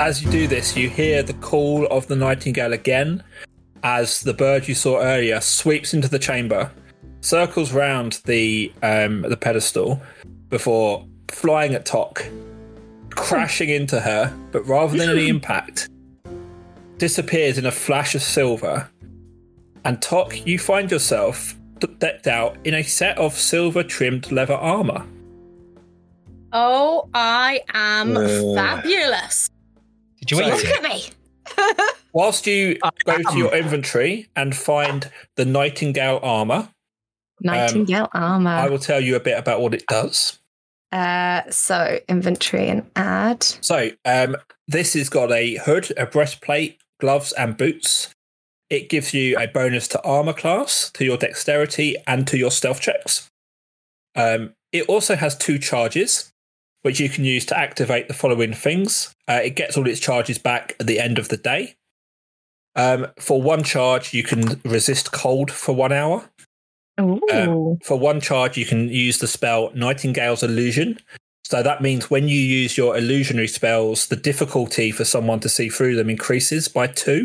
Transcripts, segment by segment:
as you do this, you hear the call of the nightingale again as the bird you saw earlier sweeps into the chamber, circles round the pedestal before flying at Tok, crashing into her, but rather than any impact, disappears in a flash of silver. And Tok, you find yourself decked out in a set of silver-trimmed leather armour. Oh, I am fabulous. Did you eat Look it? at me. Whilst you go to your inventory and find the nightingale armour, Nightingale armour. I will tell you a bit about what it does. So inventory and add. So this has got a hood, a breastplate, gloves and boots. It gives you a bonus to armour class, to your dexterity and to your stealth checks. It also has 2 charges, which you can use to activate the following things. It gets all its charges back at the end of the day. For 1 charge, you can resist cold for 1 hour. For 1 charge, you can use the spell Nightingale's Illusion. So that means when you use your illusionary spells, the difficulty for someone to see through them increases by 2.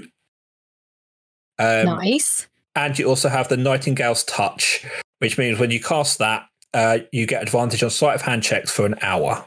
Nice. And you also have the Nightingale's Touch, which means when you cast that, you get advantage on sleight of hand checks for an hour.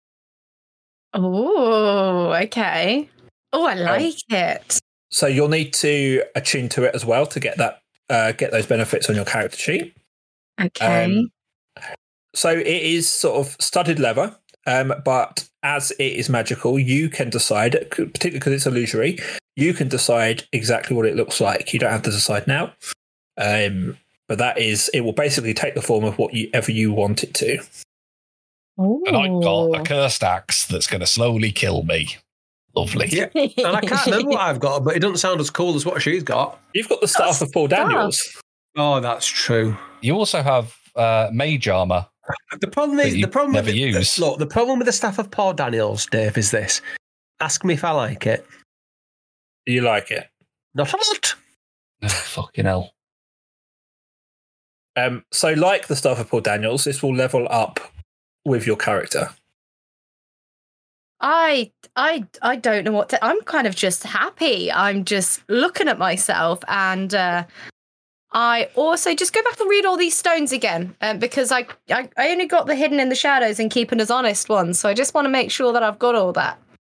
Oh, okay. Oh, I like it. So you'll need to attune to it as well to get that, get those benefits on your character sheet. Okay. So it is sort of studded leather, but as it is magical, you can decide, particularly because it's illusory, you can decide exactly what it looks like. You don't have to decide now. But that is, it will basically take the form of whatever you want it to. And I've got a cursed axe that's going to slowly kill me. Lovely. Yeah, and I can't remember what I've got, but it doesn't sound as cool as what she's got. You've got the staff of Paul Daniels. Oh, that's true. You also have mage armor. The problem is the problem never with use. Look, the problem with the staff of Paul Daniels, Dave, is this. Ask me if I like it. Do you like it? Not a lot. Oh, fucking hell. So like the staff of Paul Daniels, this will level up with your character. I don't know what to. I'm kind of just happy. I'm just looking at myself, and I also just go back and read all these stones again, because I only got the hidden in the shadows and keeping us honest ones. So I just want to make sure that I've got all that.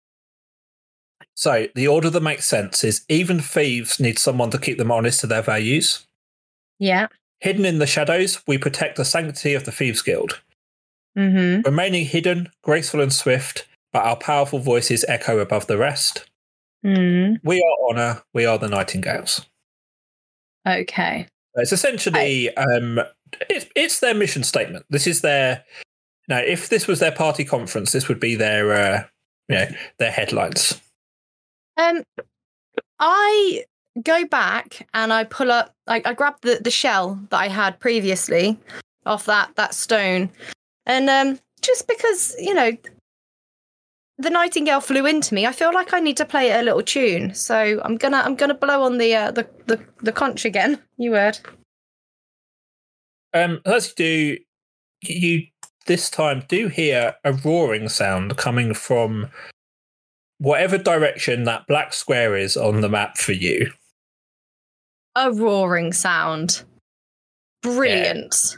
So the order that makes sense is even thieves need someone to keep them honest to their values. Yeah. Hidden in the shadows, we protect the sanctity of the Thieves Guild. Mm-hmm. Remaining hidden, graceful and swift, but our powerful voices echo above the rest. Mm. We are honour, we are the Nightingales. Okay. It's essentially, it's their mission statement. This is their, now if this was their party conference, this would be their, their headlines. I go back and I pull up, I grab the shell that I had previously off that stone. And just because, the nightingale flew into me, I feel like I need to play it a little tune. So I'm gonna blow on the conch again. You heard. As you do, you this time do hear a roaring sound coming from whatever direction that black square is on the map for you. A roaring sound. Brilliant.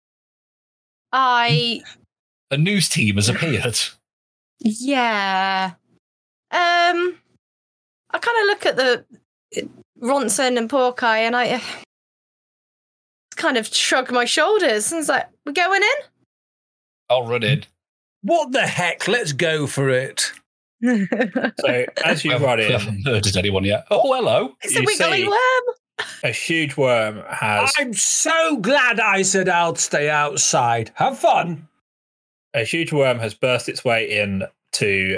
A news team has appeared. Yeah. I kind of look at the Ronson and Porkai and I kind of shrug my shoulders and it's like, we're going in? I'll run in. What the heck? Let's go for it. So as you run I in, haven't murdered anyone yet. Oh, hello. It's a wiggly worm. A huge worm has... I'm so glad I said I'll stay outside. Have fun. A huge worm has burst its way in to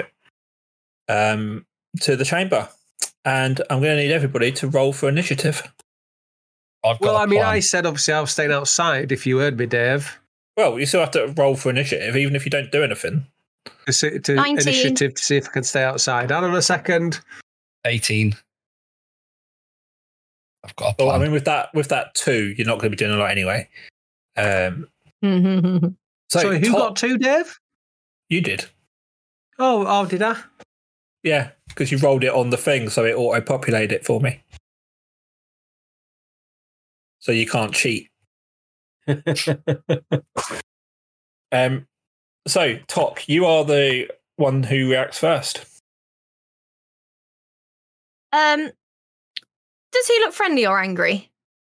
the chamber. And I'm going to need everybody to roll for initiative. I said obviously I was staying outside, if you heard me, Dave. Well, you still have to roll for initiative, even if you don't do anything. To 19. Initiative to see if I can stay outside. Hold on a second. 18. I've got a plan. Well, I mean, with that 2, you're not going to be doing a lot anyway. So who got 2, Dave? You did. Oh, did I? Yeah, because you rolled it on the thing, so it auto-populated it for me. So you can't cheat. So, Tok, you are the one who reacts first. Does he look friendly or angry?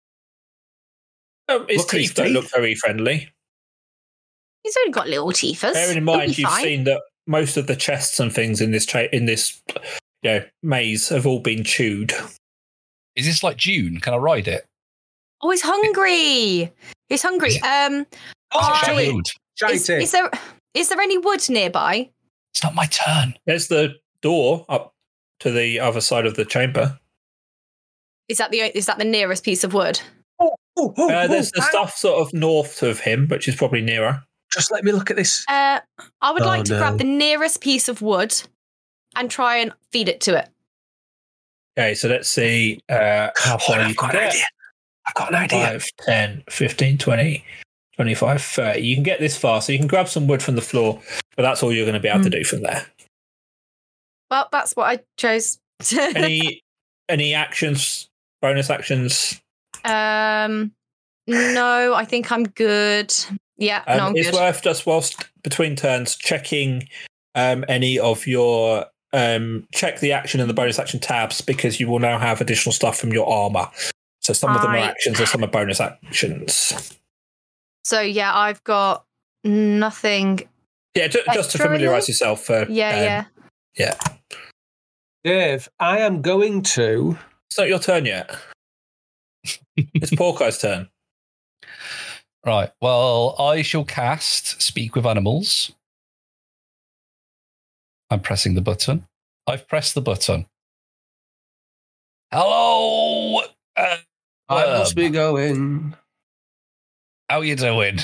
His teeth don't look very friendly. He's only got little teeth. Bearing in mind, you've seen that most of the chests and things in this maze have all been chewed. Is this like Dune? Can I ride it? Oh, he's hungry. He's hungry. Is there any wood nearby? It's not my turn. There's the door up to the other side of the chamber. Is that the nearest piece of wood? There's the stuff sort of north of him, which is probably nearer. Just let me look at this. I would like to grab the nearest piece of wood and try and feed it to it. Okay, so let's see how far you can get. I've got an idea. 5, 10, 15, 20, 25, 30. You can get this far, so you can grab some wood from the floor, but that's all you're going to be able to do from there. Well, that's what I chose. Any actions, bonus actions? No, I think I'm good. Yeah, no, I'm good. It's worth just whilst between turns checking any of your check the action and the bonus action tabs, because you will now have additional stuff from your armor. So some of them are actions and some are bonus actions. So yeah, I've got nothing. Yeah, just to familiarise yourself. Yeah. Dave, I am going to. It's not your turn yet. It's Porco's turn. Right. Well, I shall cast Speak with Animals. I'm pressing the button. I've pressed the button. Hello. I must be going. How you doing?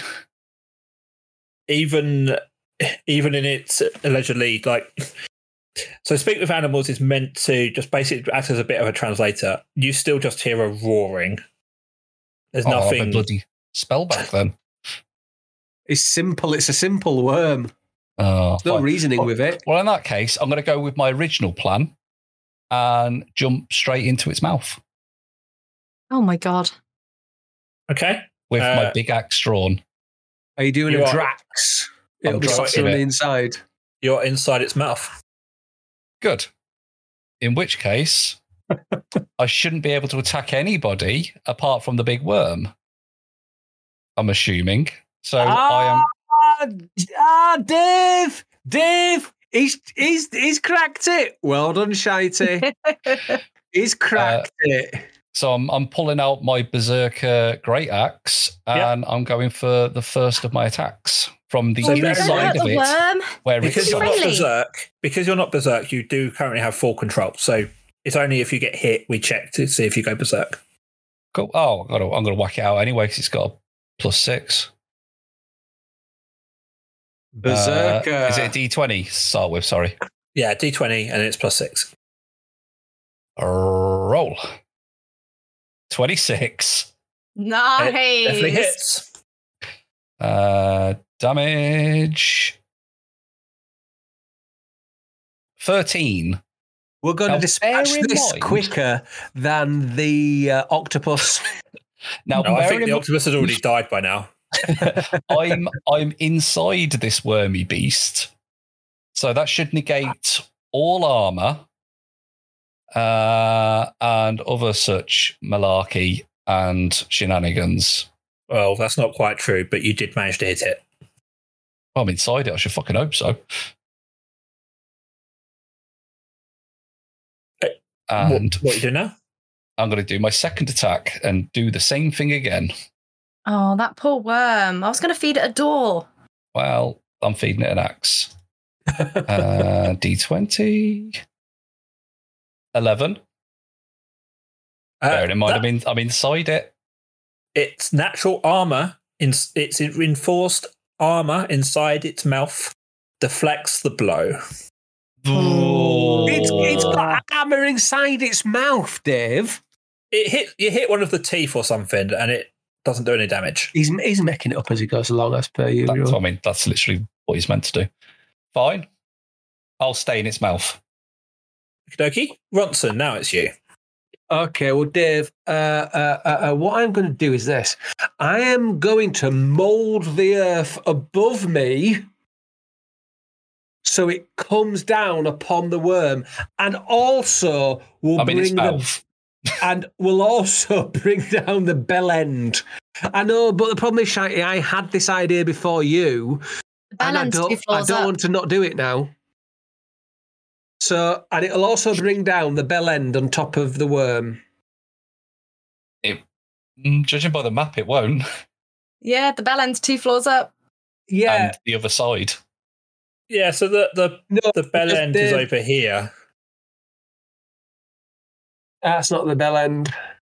Even in its allegedly so Speak with Animals is meant to just basically act as a bit of a translator. You still just hear a roaring. There's nothing. I'll bloody spell back then. It's simple. It's a simple worm. There's no reasoning with it. Well, in that case, I'm going to go with my original plan and jump straight into its mouth. Oh my god. Okay. With my big axe drawn. Are you doing a Drax? It'll be on the inside. You're inside its mouth. Good. In which case, I shouldn't be able to attack anybody apart from the big worm. I'm assuming. So I am. Dave, he's cracked it. Well done, Shitey. He's cracked it. So I'm pulling out my Berserker Great Axe and I'm going for the first of my attacks from the inside of it. Where because you're not Berserk, you do currently have full control. So it's only if you get hit we check to see if you go Berserk. Cool. Oh, I'm going to whack it out anyway because it's got a +6. Berserker. Is it a D20 to start with? Sorry. Yeah, D20 and it's +6. Roll. 26. Nice. It definitely hits. Damage 13. We're going to dispatch this quicker than the octopus. Now, I think the octopus has already died by now. I'm inside this wormy beast, so that should negate all armor and other such malarkey and shenanigans. Well, that's not quite true, but you did manage to hit it. Well, I'm inside it. I should fucking hope so. And what are you doing now? I'm going to do my second attack and do the same thing again. Oh, that poor worm. I was going to feed it a door. Well, I'm feeding it an axe. D20. 11. Bearing in mind, I'm inside it. It's natural armor. It's reinforced armor inside its mouth deflects the blow. It's got armor inside its mouth, Dave. You hit one of the teeth or something, and it doesn't do any damage. He's making it up as he goes along, as per you. That's literally what he's meant to do. Fine. I'll stay in its mouth. Okie dokie. Ronson, now it's you. Okay, well, Dave, what I'm going to do is this. I am going to mould the earth above me so it comes down upon the worm, and also will bring down the bell end. I know, but the problem is, Shitey, I had this idea before you, and I don't want to not do it now. So, and it'll also bring down the bell end on top of the worm. Judging by the map, it won't. Yeah, the bell end's 2 floors up. Yeah. And the other side. Yeah, so the bell end is over here. That's not the bell end.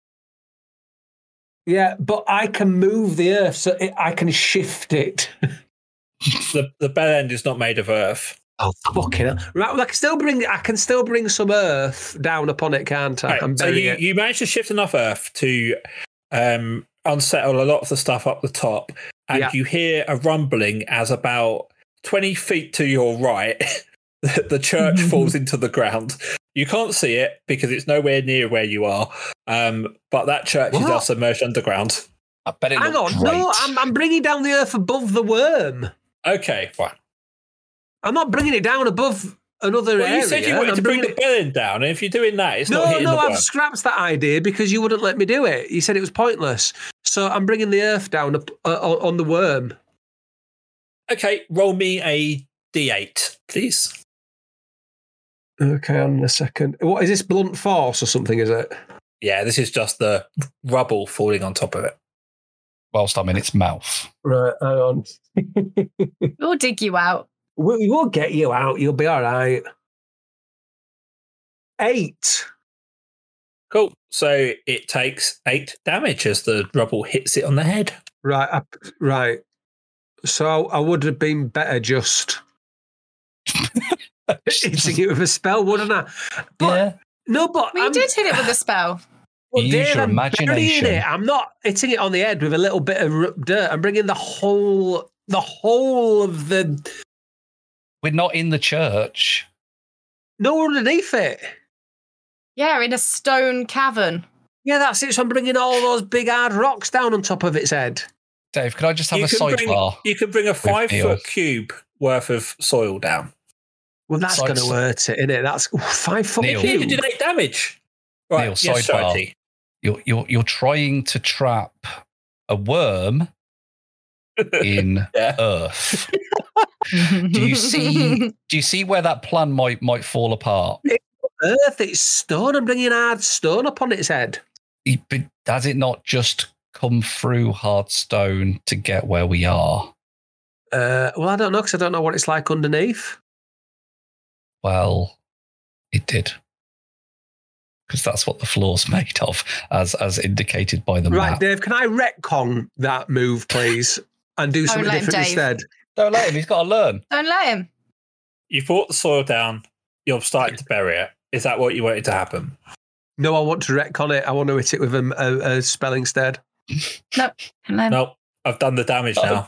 Yeah, but I can move the earth, so I can shift it. The bell end is not made of earth. Oh, fucking hell. Right, well, I can still bring some earth down upon it, can't I? Right, so you managed to shift enough earth to unsettle a lot of the stuff up the top, and you hear a rumbling as about 20 feet to your right, the church falls into the ground. You can't see it because it's nowhere near where you are, but that church is now submerged underground. I bet it Hang on, great. no, I'm bringing down the earth above the worm. Okay, fine. I'm not bringing it down above another area. You said you wanted to bring the bell end down, and if you're doing that, it's not hitting the worm. I've scrapped that idea because you wouldn't let me do it. You said it was pointless. So I'm bringing the earth down on the worm. Okay, roll me a D8, please. Okay, on a second. What is this, blunt force or something, is it? Yeah, this is just the rubble falling on top of it. Whilst I'm in its mouth. Right, hang on. We'll dig you out. We will get you out. You'll be all right. 8. Cool. So it takes 8 damage as the rubble hits it on the head. Right, right. So I would have been better just hitting it with a spell, wouldn't I? But, yeah. No, but you did hit it with a spell. Well, use your imagination. I'm not hitting it on the head with a little bit of dirt. I'm bringing the whole of the. We're not in the church. No, we're underneath it. Yeah, in a stone cavern. Yeah, that's it. So I'm bringing all those big hard rocks down on top of its head. Dave, could I just have a sidebar? You can bring a 5-foot cube worth of soil down. Well, that's going to hurt it, isn't it? That's 5 foot Neil, cube. You did 8 damage. Right, Neil, sidebar. You're trying to trap a worm in earth. Do you see where that plan might fall apart? Earth, it's stone. I'm bringing hard stone upon its head. But does it not just come through hard stone to get where we are? Well, I don't know because I don't know what it's like underneath. Well, it did. Because that's what the floor's made of, as indicated by the map. Right, Dave, can I retcon that move, please, and do something different instead? Don't let him. He's got to learn. Don't let him. You've brought the soil down. You're starting to bury it. Is that what you wanted to happen? No, I want to retcon it. I want to hit it with a spell instead. Nope. I've done the damage now.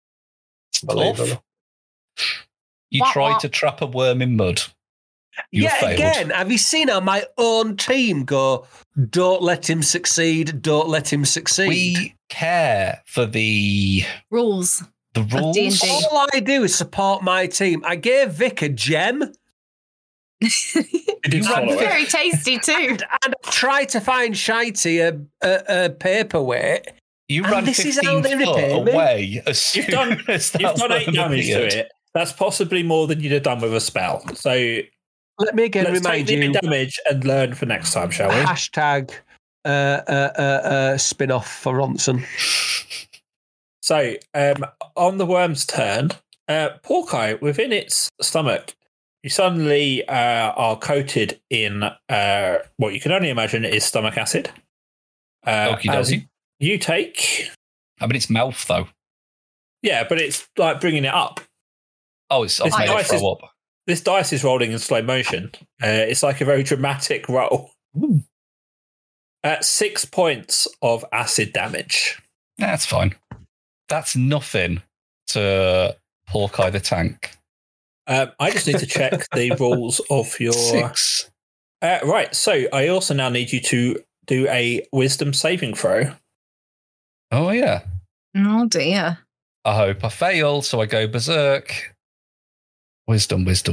You tried to trap a worm in mud. Again, have you seen how my own team go, don't let him succeed, don't let him succeed? We care for the rules. The rules? D&D. All I do is support my team. I gave Vic a gem. Very tasty too. And I tried to find Shitey a paperweight. You ran 15 foot away as soon as you've done 8 damage to it. That's possibly more than you'd have done with a spell. So let me again remind you. Damage and learn for next time, shall we? Hashtag spin-off for Ronson. So on the worm's turn, Porky, within its stomach, you suddenly are coated in what you can only imagine is stomach acid. You take... I mean, it's mouth, though. Yeah, but it's like bringing it up. Oh, it's made it throw up. This dice is rolling in slow motion. It's like a very dramatic roll. 6 points of acid damage. That's fine. That's nothing to Porky the Tank. I just need to check the rules of your... 6 Right, so I also now need you to do a wisdom saving throw. Oh, yeah. Oh, dear. I hope I fail, so I go berserk. Wisdom. That's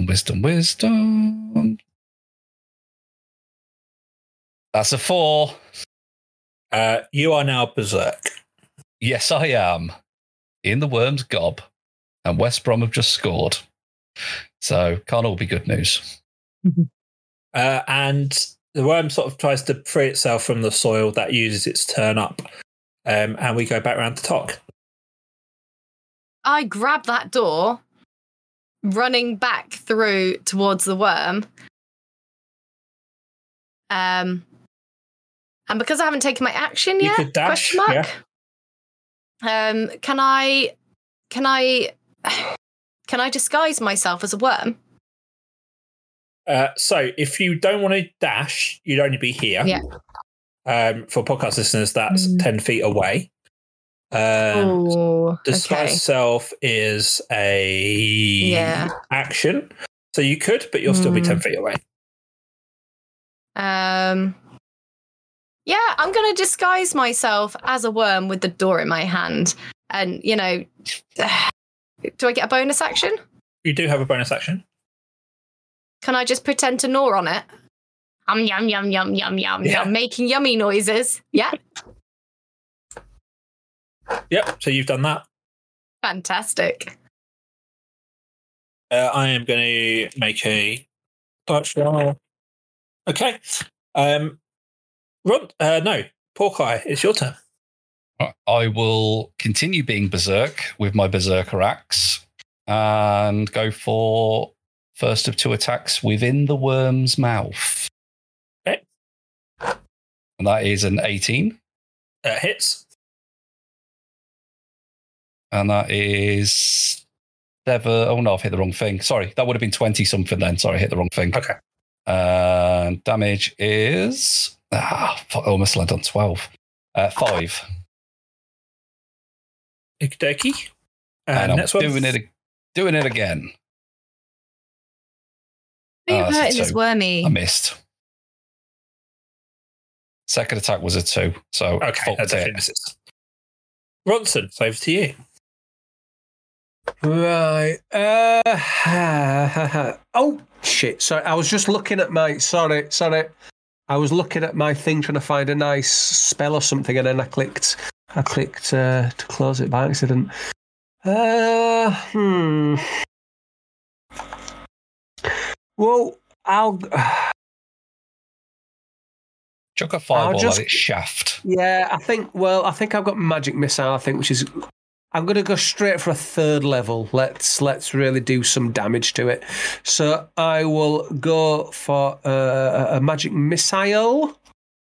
a 4. You are now berserk. Yes, I am. In the worm's gob. And West Brom have just scored. So can't all be good news. And the worm sort of tries to free itself from the soil that uses its turn up. And we go back round to Tok. I grab that door, running back through towards the worm. And because I haven't taken my action yet, you could dash, question mark. Can I disguise myself as a worm? So if you don't want to dash, you'd only be here. Yeah. For podcast listeners, that's 10 feet away. Disguise self is a action. So you could, but you'll still be 10 feet away. Yeah, I'm going to disguise myself as a worm with the door in my hand. And, do I get a bonus action? You do have a bonus action. Can I just pretend to gnaw on it? Yum, yum, yum, yum, yum, yum, making yummy noises. Yeah. Yep, so you've done that. Fantastic. I am going to make a touch roll. Okay. No, Porkai, it's your turn. I will continue being berserk with my berserker axe and go for first of 2 attacks within the worm's mouth. Okay. And that is an 18. Hits. And that is 7. Oh, no, I've hit the wrong thing. Sorry, that would have been 20-something then. Sorry, I hit the wrong thing. Okay. Damage is... I almost landed on 12. 5. Okie dokie. And I'm next one. doing it again. Are you hurting this wormy? I missed. Second attack was a 2. So okay, that definitely misses. Ronson, it's over to you. Right. Oh shit! Sorry, I was just looking at my. Sorry. I was looking at my thing trying to find a nice spell or something, and then I clicked to close it by accident. Well, I'll chuck a fireball at its shaft. Yeah, I think I've got magic missile. Which is. I'm going to go straight for a 3rd level. Let's really do some damage to it. So I will go for a magic missile.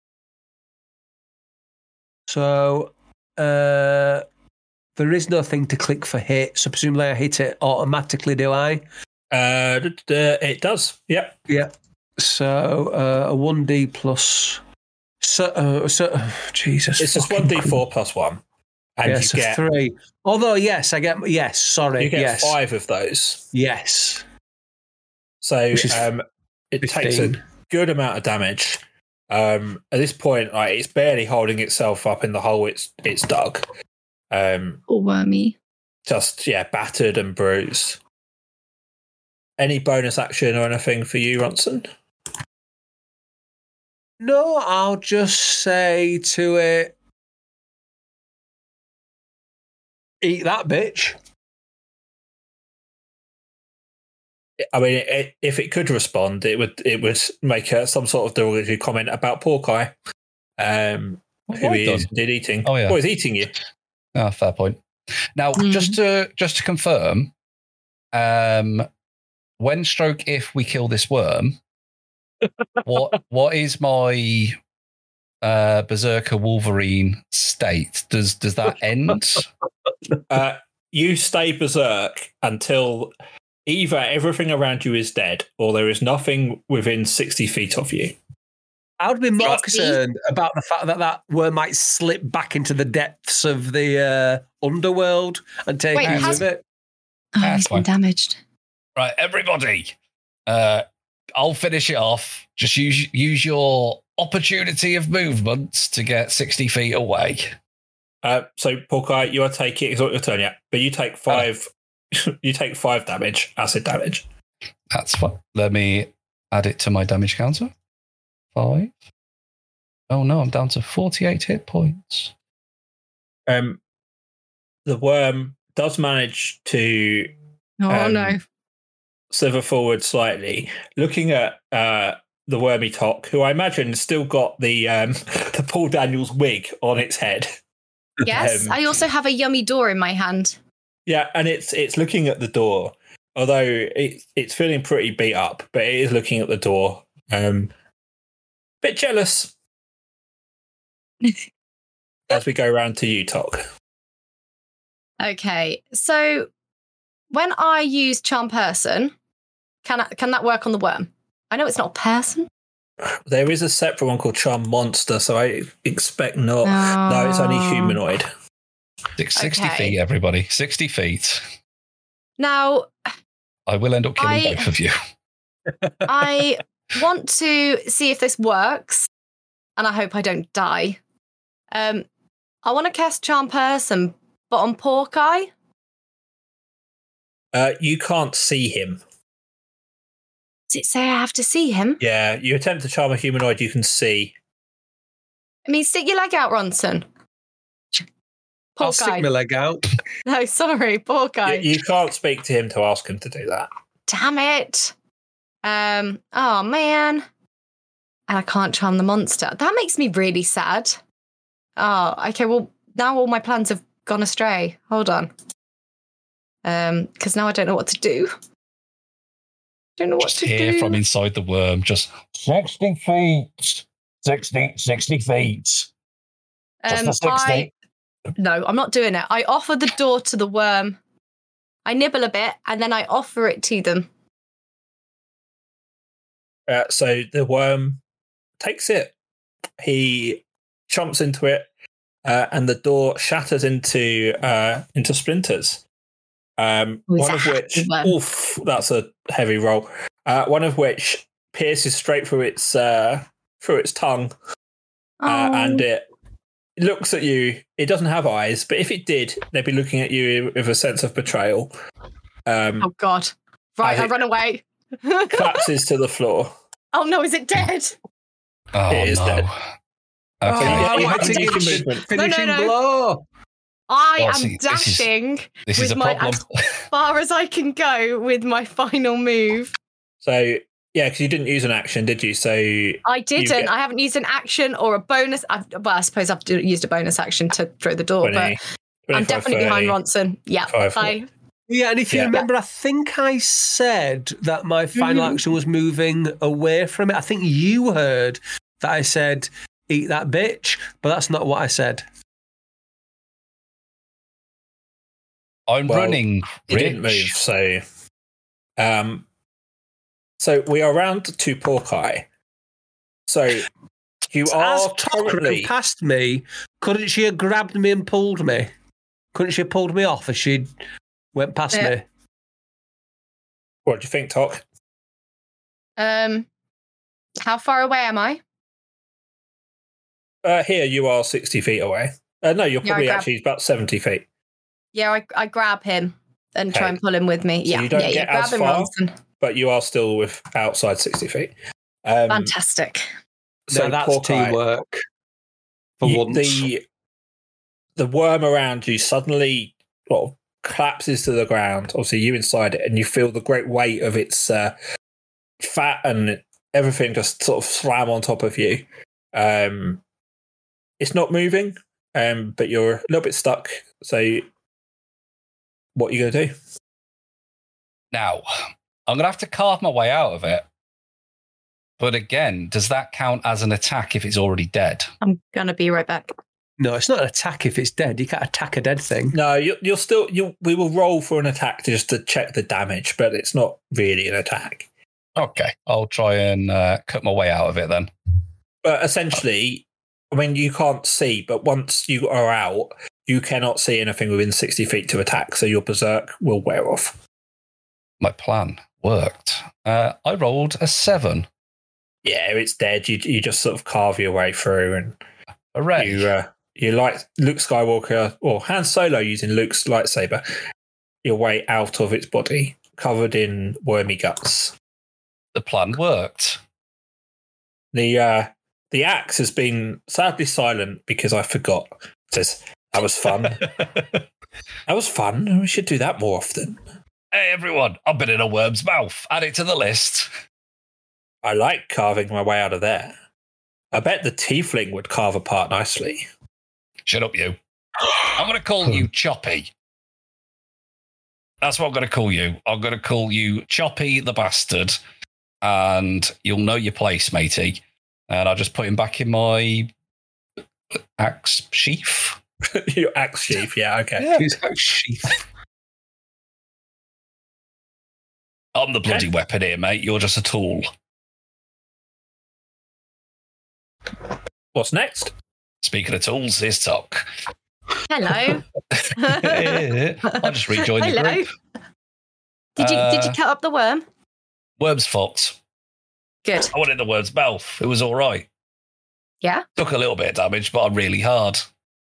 So there is no thing to click for hit. So presumably I hit it automatically, do I? It does. Yep. Yeah. So a 1d plus. So Jesus. It's just 1d4 plus 1. And yes, you get 3. Although, yes, I get. Yes, sorry. You get yes. 5 of those. Yes. So it 15. takes a good amount of damage. At this point, it's barely holding itself up in the hole it's dug. Or wormy. Just battered and bruised. Any bonus action or anything for you, Ronson? No, I'll just say to it. Eat that, bitch. I mean, if it could respond, it would make some sort of derogatory comment about Porkai, who he is indeed eating. Oh yeah, he's eating you. Ah, fair point. Now, just to confirm, when stroke if we kill this worm, what is my Berserker Wolverine state? Does that end? You stay berserk until either everything around you is dead or there is nothing within 60 feet of you. I would be more concerned about the fact that worm might slip back into the depths of the underworld and take you with it. Oh, he's been damaged. Right, everybody. I'll finish it off. Just use your opportunity of movement to get 60 feet away. So, Porkai, you are taking. It's not your turn yet, but you take 5. You take 5 damage, acid damage. That's fine. Let me add it to my damage counter. 5. Oh no, I'm down to 48 hit points. The worm does manage to no. slither forward slightly, looking at the wormy Tok, who I imagine has still got the Paul Daniels wig on its head. Yes, I also have a yummy door in my hand. Yeah, and it's looking at the door, although it's feeling pretty beat up, but it is looking at the door. Bit jealous. As we go around to you, Tok. Okay, so when I use Charm Person, can that work on the worm? I know it's not a person. There is a separate one called Charm Monster, so I expect not. No, it's only humanoid. 60 Okay. feet, everybody. 60 feet. Now, I will end up killing both of you. I want to see if this works, and I hope I don't die. I want to cast Charm Person, but on Porkai. You can't see him. Does it say I have to see him? Yeah, you attempt to charm a humanoid you can see. I mean, stick your leg out, Ronson. I'll stick my leg out. No, sorry, Porkai. You can't speak to him to ask him to do that. Damn it. Oh, man. And I can't charm the monster. That makes me really sad. Oh, okay, well, now all my plans have gone astray. Hold on. Because now I don't know what to do. Don't know what Just to hear do. from inside the worm, just 60 feet. 60 feet. Just the 60. No, I'm not doing it. I offer the door to the worm. I nibble a bit and then I offer it to them. So the worm takes it. He chomps into it, and the door shatters into splinters. One of which, oof, that's a heavy roll. One of which pierces straight through its tongue, and it looks at you. It doesn't have eyes, but if it did, they'd be looking at you with a sense of betrayal. Oh God! Right, I run away. Collapses to the floor. Oh no! Is it dead? Oh, It is no. dead. Okay. You I have to think take it's a movement. finishing No. blow. I Oh, am see, dashing This is a with problem. as far as I can go with my final move. So yeah, because you didn't use an action, did you? So I didn't. get- I haven't used an action or a bonus. I suppose I've used a bonus action to throw the door, 20, but I'm 25, definitely 30. behind Ronson. Yeah, 5, Yeah, and if you Yeah. remember, I think I said that my final action was moving away from it. I think you heard that I said, eat that bitch, but that's not what I said. I'm Well, running, He didn't move, Rich. so we are round to Porkai. So you As are Tok ran currently past me, couldn't she have grabbed me and pulled me? Couldn't she have pulled me off as she went past Yeah. me? What do you think, Tok? How far away am I? Here you are 60 feet away. No, you're Yeah, I probably grab- actually about 70 feet. Yeah, I grab him and Okay. try and pull him with me. So Yeah, you don't yeah, get grab as him, far? Ronson. But you are still outside 60 feet. Fantastic. So now that's Porkai, teamwork. For once. The worm around you suddenly sort of collapses to the ground. Obviously, you inside it, and you feel the great weight of its fat and everything just sort of slam on top of you. It's not moving, but you're a little bit stuck. So, what are you going to do? Now, I'm going to have to carve my way out of it. But again, does that count as an attack if it's already dead? I'm gonna be right back. No, it's not an attack if it's dead. You can't attack a dead thing. No, you'll still. We will roll for an attack just to check the damage, but it's not really an attack. Okay, I'll try and cut my way out of it then. But essentially, I mean, you can't see, but once you are out, you cannot see anything within 60 feet to attack, so your berserk will wear off. My plan worked. I rolled a 7. Yeah, it's dead. You just sort of carve your way through, and Hooray. you like Luke Skywalker or Han Solo using Luke's lightsaber, your way out of its body, covered in wormy guts. The plan worked. The axe has been sadly silent because I forgot. It says, that was fun. That was fun. We should do that more often. Hey, everyone. I've been in a worm's mouth. Add it to the list. I like carving my way out of there. I bet the tiefling would carve apart nicely. Shut up, you. I'm going to call you Choppy. That's what I'm going to call you. I'm going to call you Choppy the Bastard, and you'll know your place, matey. And I'll just put him back in my axe sheath. Your axe sheath, yeah, okay. Yeah. His axe sheath. I'm the bloody weapon here, mate. You're just a tool. What's next? Speaking of tools, here's Tok. Hello. I'll just rejoin the Hello. group. Did you cut up the worm? Worm's fucked. Good. I went in the worm's mouth. It was all right. Yeah. Took a little bit of damage, but I'm really hard.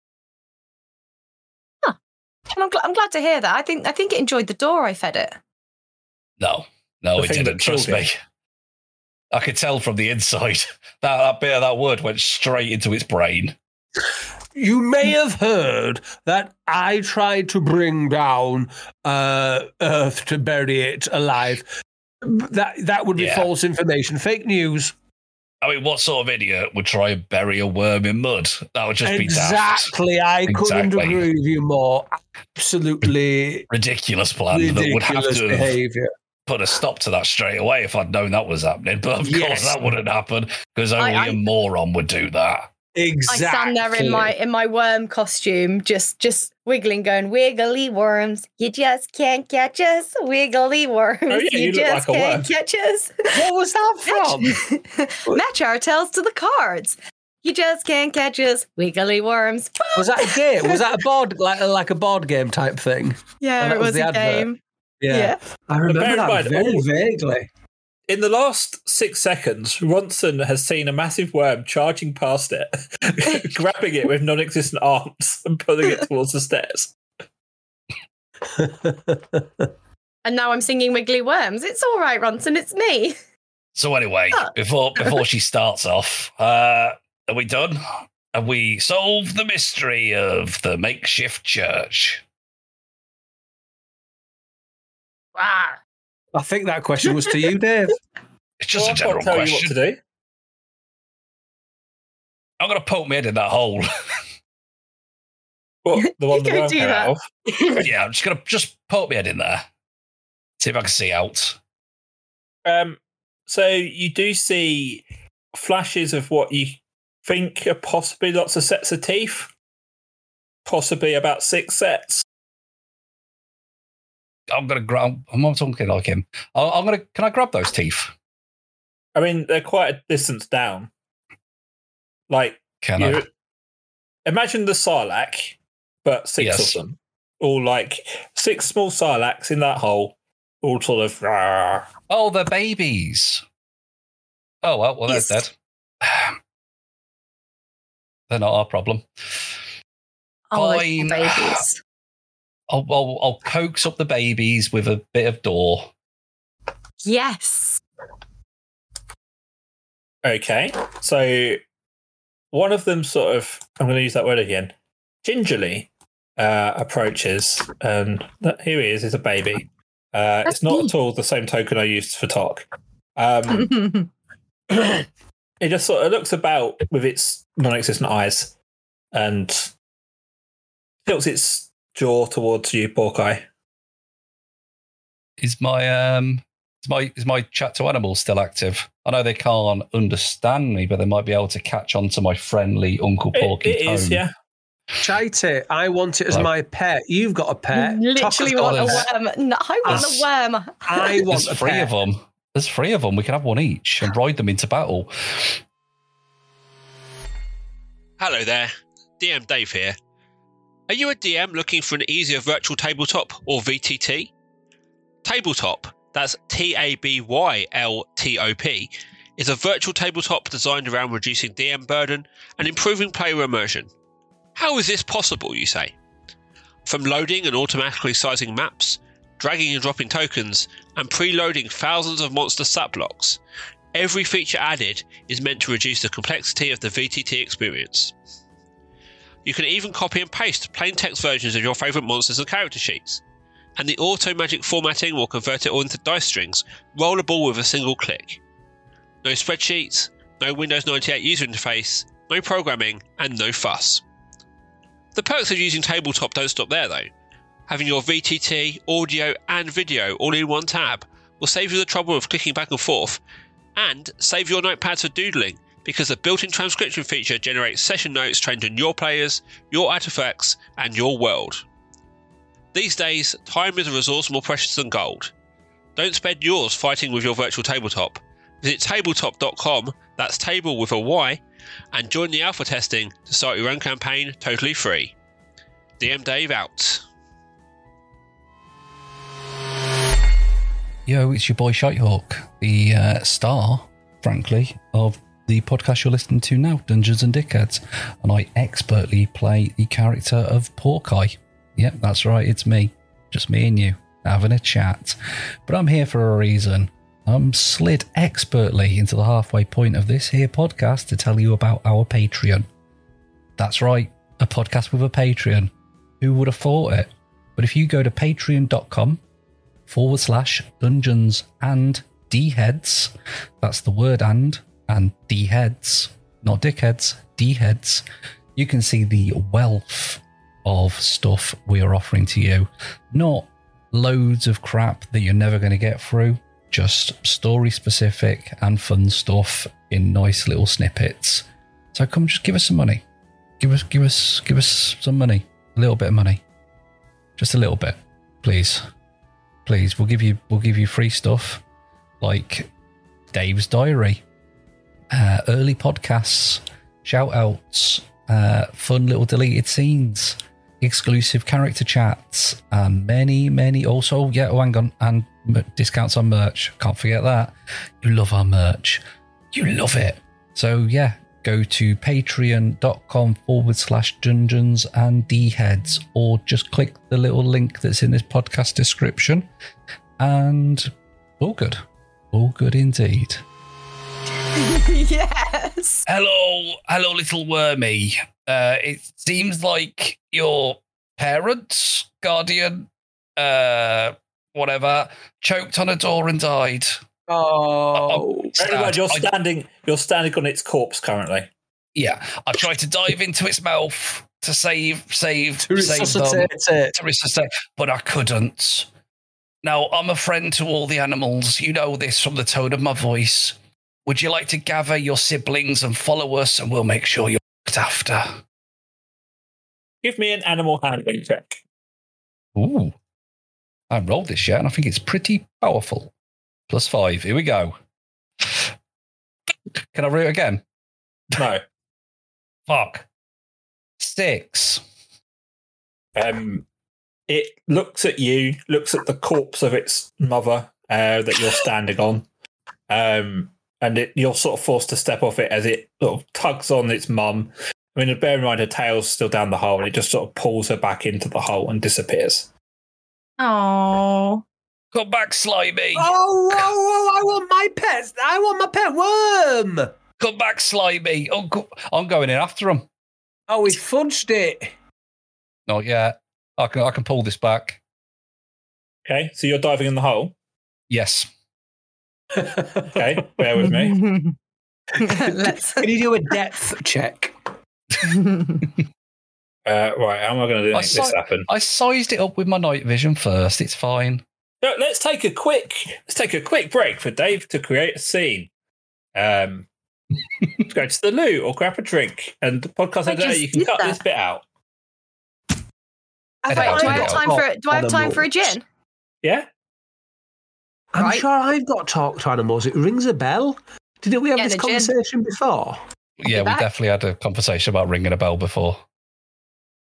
I'm glad to hear that. I think it enjoyed the door I fed it. No, The it thing didn't. that Trust killed me. I could tell from the inside that bit of that wood went straight into its brain. You may have heard that I tried to bring down Earth to bury it alive. That would be false information, fake news. I mean, what sort of idiot would try and bury a worm in mud? That would just be daft. Exactly. I couldn't agree with you more. Absolutely ridiculous plan that would have to have put a stop to that straight away if I'd known that was happening. But of course that wouldn't happen because only a moron would do that. Exactly. I stand there in my worm costume, just wiggling, going, wiggly worms, you just can't catch us. Wiggly worms, you just can't catch us. What was that from? Match our tails to the cards. You just can't catch us. Wiggly worms. Was that a game? Was that a board like a board game type thing? Yeah, it was a game. Yeah. I remember that very vaguely. In the last 6 seconds, Ronson has seen a massive worm charging past it, grabbing it with non-existent arms and pulling it towards the stairs. And now I'm singing Wiggly Worms. It's all right, Ronson, it's me. So anyway, before she starts off, are we done? Have we solved the mystery of the makeshift church? Wow. I think that question was to you, Dave. It's just a general question. I'll tell you what to do. I'm going to poke my head in that hole. What, the one You go do that. out of? Yeah, I'm just going to poke my head in there. See if I can see out. So you do see flashes of what you think are possibly lots of sets of teeth. Possibly about 6 sets. I'm going to grab. I'm not talking like him. Can I grab those teeth? I mean, they're quite a distance down. Like, Can I? Imagine the Sarlacc, but 6 of them. All like 6 small Sarlaccs in that hole, all sort of. Oh, they're babies. Oh, well, they're dead. They're not our problem. Oh, Fine. babies. I'll coax up the babies with a bit of door. Yes. Okay, so one of them sort of, I'm going to use that word again, gingerly approaches, and here he is, he's a baby. It's not at all the same token I used for Tok. It just sort of looks about with its non-existent eyes and tilts its jaw towards you, Hawkeye. Is my chat to animals still active? I know they can't understand me, but they might be able to catch on to my friendly Uncle Porky It tone. is, yeah. Chaite, I want it as my pet. You've got a pet. Literally want a worm. No, I want a worm. I want There's 3 of them. There's 3 of them. We can have one each and ride them into battle. Hello there, DM Dave here. Are you a DM looking for an easier virtual tabletop or VTT? Tabletop, that's TABYLTOP, is a virtual tabletop designed around reducing DM burden and improving player immersion. How is this possible, you say? From loading and automatically sizing maps, dragging and dropping tokens, and preloading thousands of monster stat blocks, every feature added is meant to reduce the complexity of the VTT experience. You can even copy and paste plain text versions of your favourite monsters and character sheets, and the auto magic formatting will convert it all into dice strings, rollable with a single click. No spreadsheets, no Windows 98 user interface, no programming, and no fuss. The perks of using Tabletop don't stop there though. Having your VTT, audio, and video all in one tab will save you the trouble of clicking back and forth, and save your notepads for doodling, because the built-in transcription feature generates session notes trained on your players, your artifacts, and your world. These days, time is a resource more precious than gold. Don't spend yours fighting with your virtual tabletop. Visit tabletop.com, that's table with a Y, and join the alpha testing to start your own campaign totally free. DM Dave out. Yo, it's your boy Shitehawk, the star, frankly, of the podcast you're listening to now, Dungeons and Dickheads, and I expertly play the character of Porkeye. Yep, that's right, it's me. Just me and you, having a chat. But I'm here for a reason. I'm slid expertly into the halfway point of this here podcast to tell you about our Patreon. That's right, a podcast with a Patreon. Who would have thought it? But if you go to patreon.com/dungeons and dheads, that's the word and dheads, not dickheads, dheads, you can see the wealth of stuff we are offering to you. Not loads of crap that you're never going to get through, just story specific and fun stuff in nice little snippets. So come, just give us some money. Give us some money. A little bit of money. Just a little bit. Please. Please. We'll give you free stuff like Dave's Diary, early podcasts, shout outs, fun little deleted scenes, exclusive character chats, and many also, hang on, and discounts on merch. Can't forget that. You love our merch. You love it. So yeah, go to patreon.com/dungeons and dheads, or just click the little link that's in this podcast description, and all good indeed. Yes. Hello, little wormy. It seems like your parents, guardian, whatever, choked on a door and died. Oh, very well. You're standing on its corpse currently. Yeah, I tried to dive into its mouth to save them, to resuscitate, but I couldn't. Now, I'm a friend to all the animals. You know this from the tone of my voice. Would you like to gather your siblings and follow us, and we'll make sure you're looked after? Give me an animal handling check. Ooh. I haven't rolled this yet, and I think it's pretty powerful. +5. Here we go. Can I roll it again? No. Fuck. 6. It looks at you, looks at the corpse of its mother that you're standing on, and you're sort of forced to step off it as it sort of tugs on its mum. I mean, bear in mind her tail's still down the hole, and it just sort of pulls her back into the hole and disappears. Oh. Come back, Slimy. Oh, I want my pets. I want my pet worm. Come back, Slimy. I'm going in after him. Oh, he's fudged it. Not yet. I can pull this back. Okay, so you're diving in the hole? Yes. Okay, bear with me. Can you do a depth check? Right, how am I going to make this happen? I sized it up with my night vision first. It's fine. No, let's take a quick break for Dave to create a scene. Go to the loo or grab a drink, and the podcast editor, you can cut this bit out. Do I have time for a gin? Yeah. I'm sure I've got talk to animals. It rings a bell. Didn't we have this conversation before? Yeah, we definitely had a conversation about ringing a bell before.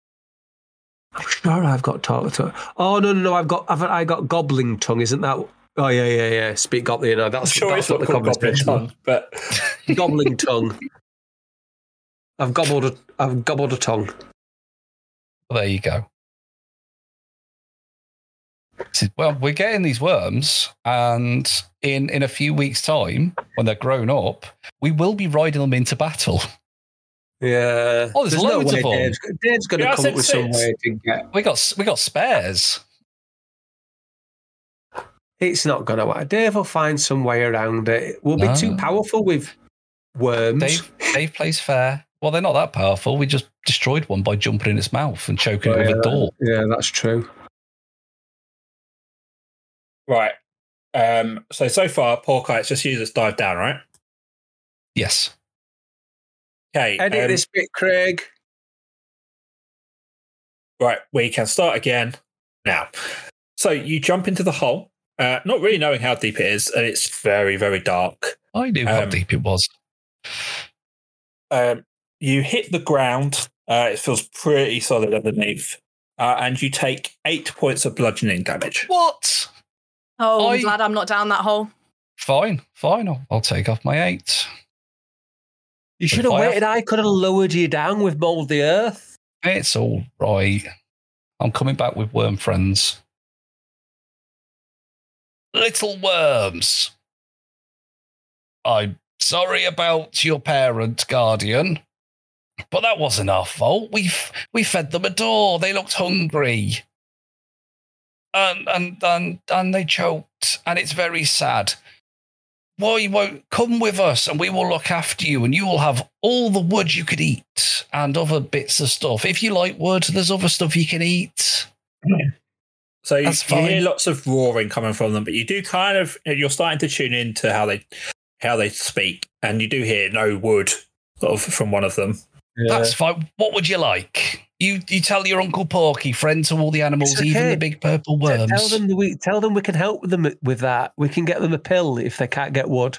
I'm sure I've got talk to. Oh no! I got gobbling tongue. Isn't that Oh yeah. Speak Goblin. No, I'm that's sure that's it's not what the called Goblin conversation. Tongue, but Gobbling tongue. I've gobbled a tongue. Well, there you go. Well, we're getting these worms, and in a few weeks' time, when they're grown up, we will be riding them into battle. Yeah. Oh, there's loads of them. Dave's going to come up with some way to get. We got spares. It's not going to work. Dave will find some way around it. We'll be too powerful with worms. Dave plays fair. Well, they're not that powerful. We just destroyed one by jumping in its mouth and choking it with a door. Yeah, that's true. right. So far, Porkite's just used its dive down, right? Yes. Okay. Edit this bit, Craig. Right, we can start again now. So you jump into the hole, not really knowing how deep it is, and it's very, very dark. I knew how deep it was. You hit the ground. It feels pretty solid underneath. And you take 8 points of bludgeoning damage. What? Oh, I'm glad I'm not down that hole. Fine. I'll take off my 8. You should have waited. I could have lowered you down with Mold the Earth. It's all right. I'm coming back with worm friends. Little worms. I'm sorry about your parent, Guardian, but that wasn't our fault. We fed them a door. They looked hungry. And they choked, and it's very sad. Why won't come with us, and we will look after you, and you will have all the wood you could eat and other bits of stuff. If you like wood, there's other stuff you can eat. So you hear lots of roaring coming from them, but you do you're starting to tune into how they speak, and you do hear no wood sort of from one of them. Yeah. That's fine. What would you like? You tell your Uncle Porky, friend to all the animals, okay. even the big purple worms. Tell them we can help them with that. We can get them a pill if they can't get wood.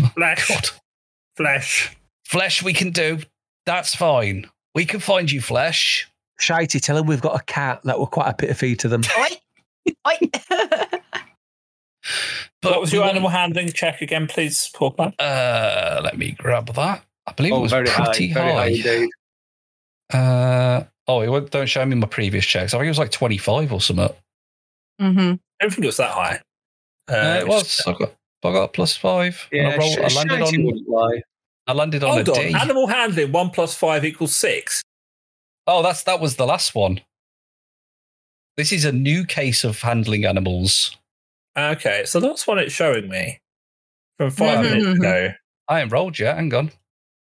Flesh we can do. That's fine. We can find you flesh. Shitey, tell them we've got a cat that will quite a bit of feed to them. Oi. But what was your animal handling check again, please, Porkman? Let me grab that. I believe it was very pretty high. Very high indeed. Don't show me my previous checks. I think it was like 25 or something. Mm-hmm. I don't think it was that high. It was. I got a +5. Yeah, I landed on a D. Animal handling 1 + 5 = 6. Oh, that was the last one. This is a new case of handling animals. Okay, so that's what it's showing me from 5 minutes ago. I ain't rolled yet. Hang on.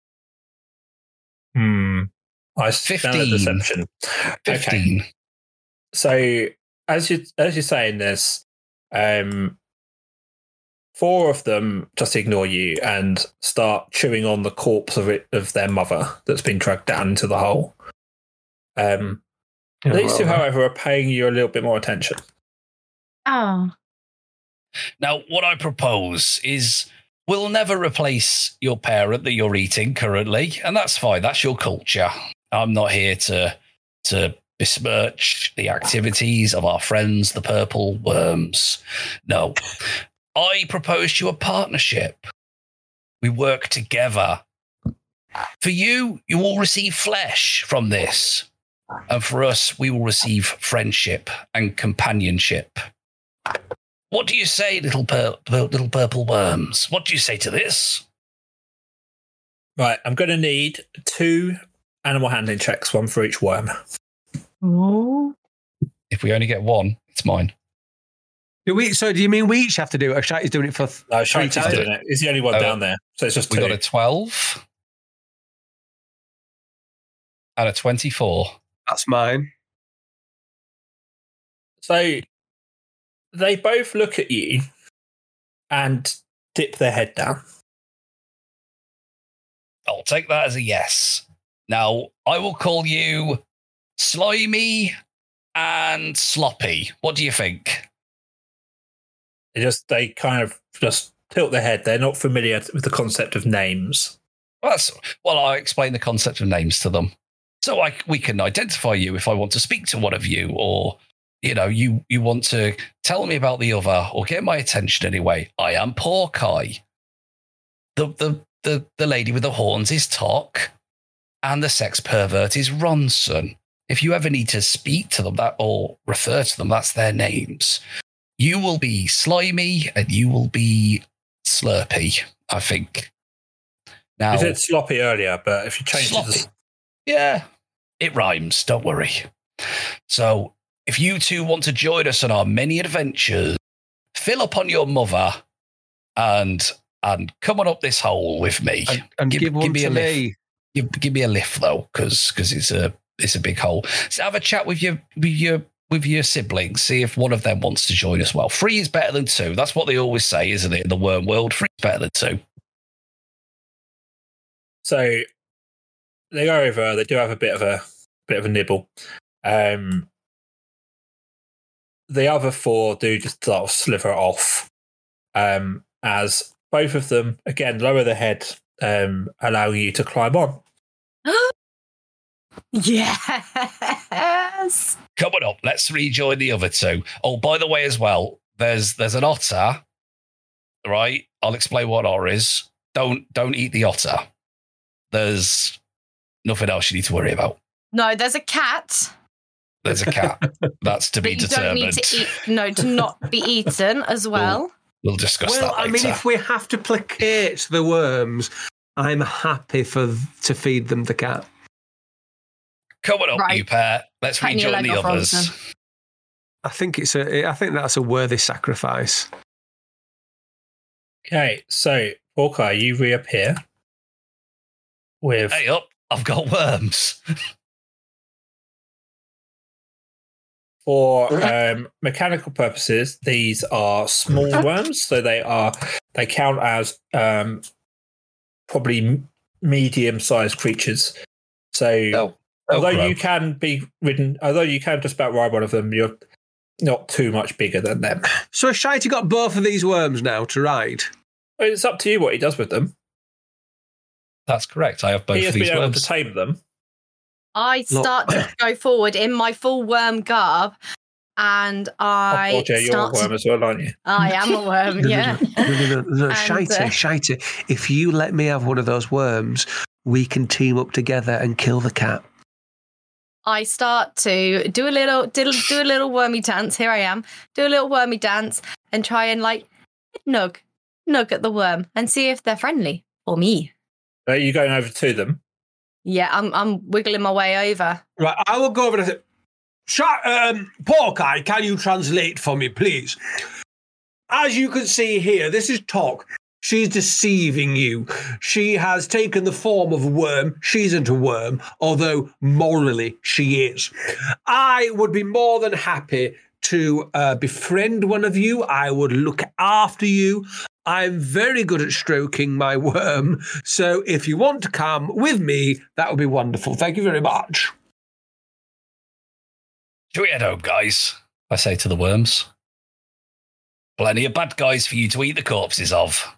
I 15. Deception. 15. Okay. So as you're saying this, 4 of them just ignore you and start chewing on the corpse of their mother that's been dragged down into the hole. These two, however, are paying you a little bit more attention. Oh. Now, what I propose is we'll never replace your parent that you're eating currently, and that's fine. That's your culture. I'm not here to besmirch the activities of our friends, the purple worms. No. I propose you a partnership. We work together. For you, you will receive flesh from this. And for us, we will receive friendship and companionship. What do you say, little purple worms? What do you say to this? Right, I'm going to need 2 animal handling checks, 1 for each worm. Oh. If we only get 1, it's mine. Do you mean we each have to do it? Or Shitey's doing it for No, Shitey's doing it. He's the only one down there. So it's just 2. We got a 12 and a 24. That's mine. So they both look at you and dip their head down. I'll take that as a yes. Now, I will call you Slimy and Sloppy. What do you think? They kind of just tilt their head. They're not familiar with the concept of names. Well, I'll explain the concept of names to them. So we can identify you if I want to speak to one of you, or you want to tell me about the other or get my attention anyway, I am Porkai. The lady with the horns is Tok, and the sex pervert is Ronson. If you ever need to speak to them or refer to them, that's their names. You will be Slimy and you will be Slurpy, I think. Now, you said sloppy earlier, but if you change it, yeah, it rhymes. Don't worry. So, if you two want to join us on our many adventures, fill up on your mother and come on up this hole with me. And give me a lift. Give me a lift though, because it's a big hole. So have a chat with your siblings. See if one of them wants to join as well. 3 is better than 2. That's what they always say, isn't it? In the worm world, 3 is better than 2. So they go over. They do have a bit of a nibble. The other 4 do just sort of slither off, as both of them again lower their head, allowing you to climb on. Yes. Come on up. Let's rejoin the other 2. Oh, by the way, as well, there's an otter. Right, I'll explain what otter is. Don't eat the otter. There's nothing else you need to worry about. No, there's a cat. There's a cat. That's to be determined. Don't need to eat. No, to not be eaten as well. We'll discuss that later. I mean, if we have to placate the worms, I'm happy to feed them the cat. Come on up, Right. you pair. Let's Cutting your rejoin leg the off, others. Ronson. I think that's a worthy sacrifice. Okay, so Hawkeye, you reappear with Hey up, I've got worms. for mechanical purposes. These are small worms, so they count as probably medium-sized creatures. So although you can just about ride one of them, you're not too much bigger than them. So has Shitey got both of these worms now to ride? Well, it's up to you what he does with them. That's correct. I have both He has of these been able worms. to tame them. I start to go forward in my full worm garb, and I Roger, you're a start worm to. as well, aren't you? I am a worm, yeah. No, And, Shitey. If you let me have one of those worms, we can team up together and kill the cat. I start to do a little wormy dance. Here I am. Do a little wormy dance and try and nug at the worm and see if they're friendly for me. Are you going over to them? Yeah, I'm wiggling my way over. Right, I will go over and say, Porkai, can you translate for me, please? As you can see here, this is Tok. She's deceiving you. She has taken the form of a worm. She isn't a worm, although morally she is. I would be more than happy to befriend one of you. I would look after you. I'm very good at stroking my worm. So if you want to come with me, that would be wonderful. Thank you very much. Should we head home, guys? I say to the worms. Plenty of bad guys for you to eat the corpses of.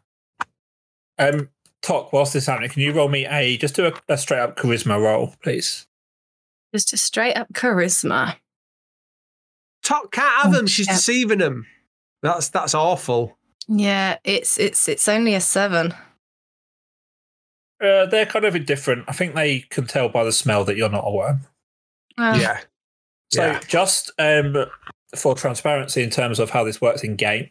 Tok, whilst this is happening, can you roll me a straight up charisma roll, please? Just a straight up charisma. Tok can't have them. She's deceiving them. That's awful. Yeah, it's only a 7. They're kind of indifferent. I think they can tell by the smell that you're not a worm. Yeah. So Yeah. just for transparency in terms of how this works in game,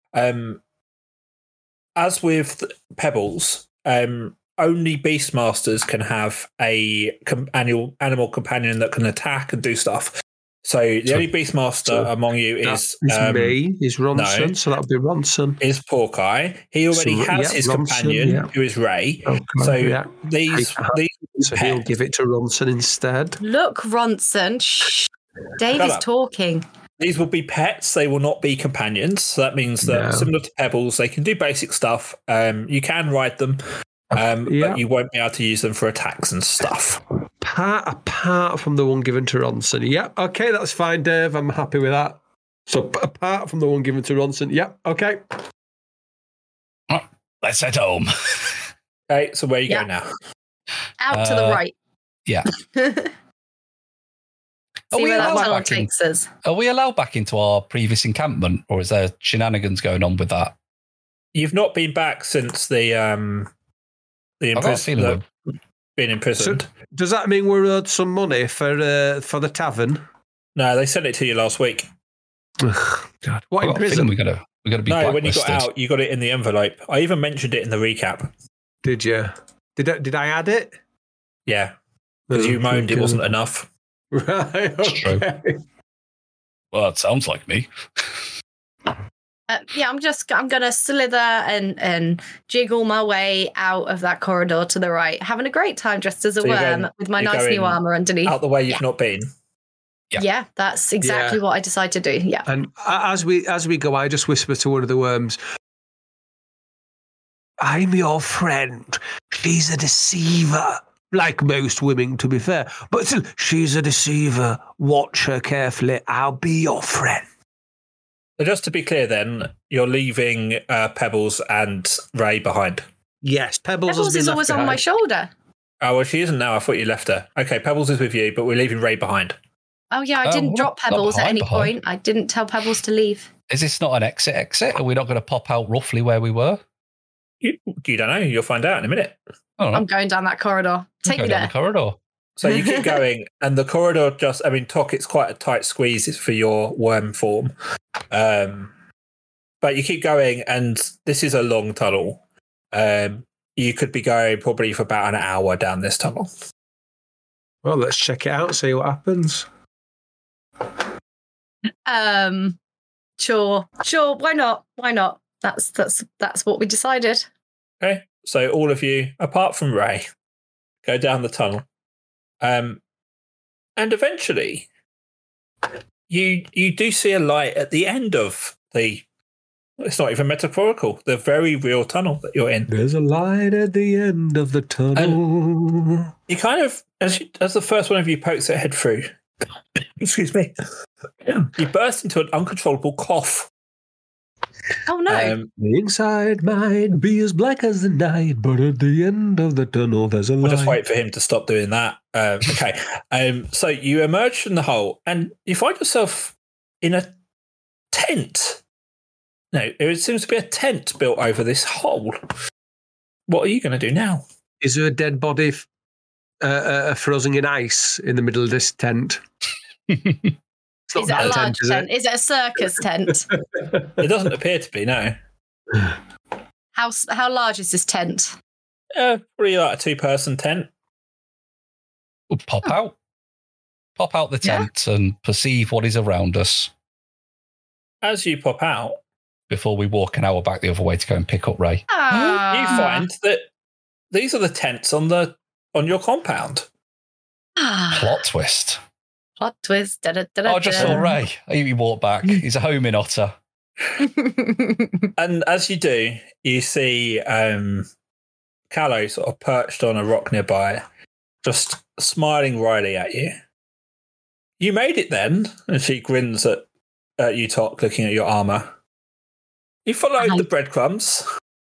as with Pebbles, only Beastmasters can have a animal companion that can attack and do stuff. So the only Beastmaster among you is me, is Ronson, no. so that would be Ronson. Is Porkai. He already has his Ronson, companion, who is Ray. Okay, These so he'll give it to Ronson instead. Look, Ronson. Shh. Dave Shut is up. talking. These will be pets. They will not be companions. So that means that similar to Pebbles, they can do basic stuff. You can ride them, but you won't be able to use them for attacks and stuff. Apart from the one given to Ronson. Yep, okay, that's fine, Dave. I'm happy with that. So apart from the one given to Ronson, yep, okay. Let's head home. Okay, so where are you going now? Out to the right. Yeah. Are See we where that allowed tunnel back in? takes us. Are we allowed back into our previous encampment, or is there shenanigans going on with that? You've not been back since the I've got a feeling being imprisoned. Does that mean we're owed some money for the tavern? No, they sent it to you last week. Ugh, God. What, I've in got a prison? feeling we got to be No, when you blacklisted. got out, you got it in the envelope. I even mentioned it in the recap. Did you? Did I add it? Yeah, because you moaned it wasn't enough. Right, true. okay. Well, it sounds like me. Yeah, I'm gonna slither and jiggle my way out of that corridor to the right, having a great time dressed as a So you're worm going- with my you're nice new going armor underneath. Out the way you've not been. Yeah. Yeah, that's exactly Yeah. what I decided to do. Yeah. And as we go, I just whisper to one of the worms, "I'm your friend. She's a deceiver. Like most women, to be fair. But still, she's a deceiver. Watch her carefully. I'll be your friend." So just to be clear, then you're leaving Pebbles and Ray behind. Yes, Pebbles, has Pebbles been is left always on my behind. shoulder. Oh, well, she isn't now. I thought you left her. Okay, Pebbles is with you, but we're leaving Ray behind. Oh yeah, I Oh, didn't well, drop not Pebbles at any behind. point. I didn't tell Pebbles to leave. Is this not an exit? Are we not going to pop out roughly where we were? You don't know. You'll find out in a minute. I don't know. I'm going down that corridor. Take Go me down there. the corridor. So you keep going, and the corridor Tok, it's quite a tight squeeze for your worm form. But you keep going, and this is a long tunnel. You could be going probably for about an hour down this tunnel. Well, let's check it out, see what happens. Sure. Why not? That's what we decided. Okay, so all of you, apart from Ray, go down the tunnel. And eventually, you do see a light at the end of the. It's not even metaphorical. The very real tunnel that you're in. There's a light at the end of the tunnel. You kind of, as the first one of you pokes their head through. Excuse me. You burst into an uncontrollable cough. Oh no. The inside might be as black as the night, but at the end of the tunnel, there's a We'll light. just wait for him to stop doing that. Okay. So you emerge from the hole and you find yourself in a tent. No, there seems to be a tent built over this hole. What are you going to do now? Is there a dead body frozen in ice in the middle of this tent? It's not Is it a that large is tent? it? Is it a circus tent? It doesn't appear to be, no. How large is this tent? Probably like a two-person tent. We'll pop out. Pop out the Yeah. tent and perceive what is around us As you pop out, before we walk an hour back the other way to go and pick up Ray. you find that these are the tents on your compound. Plot twist. Plot twist. I just saw Ray. He walked back. He's a homing otter. And as you do, you see Callow sort of perched on a rock nearby, just smiling wryly at you. You made it then, and she grins at you, Tok, looking at your armour. You followed the breadcrumbs.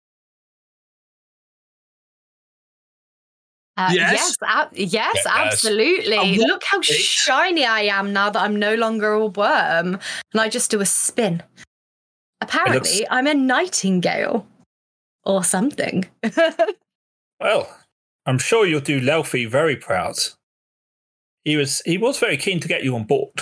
Yes. Yes, Yes. absolutely. And what- Look how shiny I am now that I'm no longer a worm. And I just do a spin. Apparently, I'm a nightingale. Or something. Well, I'm sure you'll do Lelfi very proud. He was very keen to get you on board.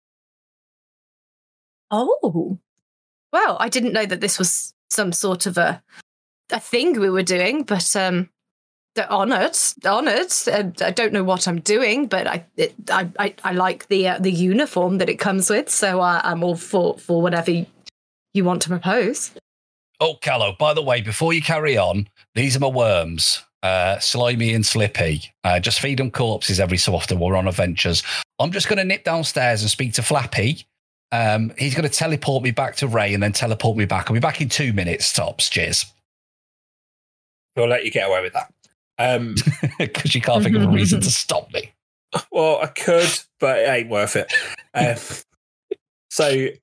Oh. Well, I didn't know that this was some sort of a thing we were doing, but honoured. I don't know what I'm doing, but I like the uniform that it comes with, so I'm all for whatever you want to propose. Oh, Callow, by the way, before you carry on, these are my worms, Slimy and Slippy. Just feed them corpses every so often while we're on adventures. I'm just going to nip downstairs and speak to Flappy. He's going to teleport me back to Ray and then teleport me back. I'll be back in 2 minutes, tops. Cheers. We'll let you get away with that. Because you can't think of a reason to stop me. Well, I could, but it ain't worth it. So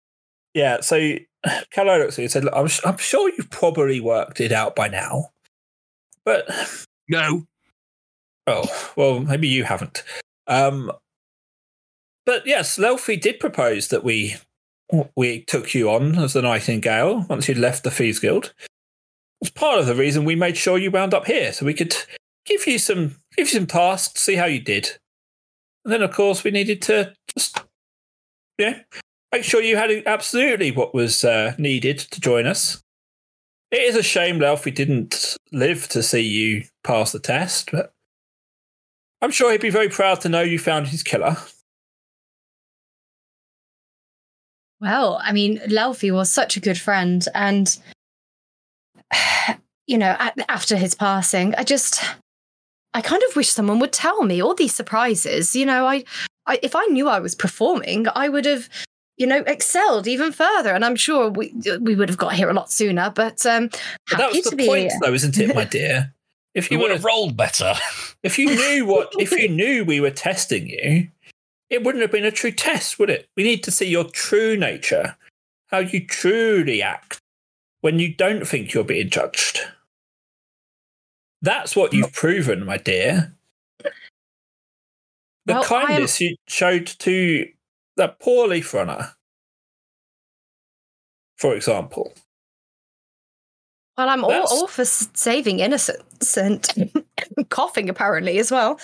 Callow looks at you and said, "Look, I'm sure you've probably worked it out by now, but No. oh, well, maybe you haven't. But yes, Lelfi did propose that we took you on as the Nightingale once you'd left the Thieves Guild. It's part of the reason we made sure you wound up here, so we could give you some tasks, see how you did. And then, of course, we needed to just make sure you had absolutely what was needed to join us. It is a shame Lelfi didn't live to see you pass the test, but I'm sure he'd be very proud to know you found his killer. Well, I mean, Lelfi was such a good friend, and after his passing, I kind of wish someone would tell me all these surprises. I if I knew I was performing, I would have, excelled even further, and I'm sure we would have got here a lot sooner. But that was the point, though, isn't it, my dear? If you would have rolled better, if you knew we were testing you, it wouldn't have been a true test, would it? We need to see your true nature, how you truly act when you don't think you're being judged. That's what you've proven, my dear. The kindness you showed to that poor leaf runner, for example. Well, I'm all for saving innocence and coughing apparently as well.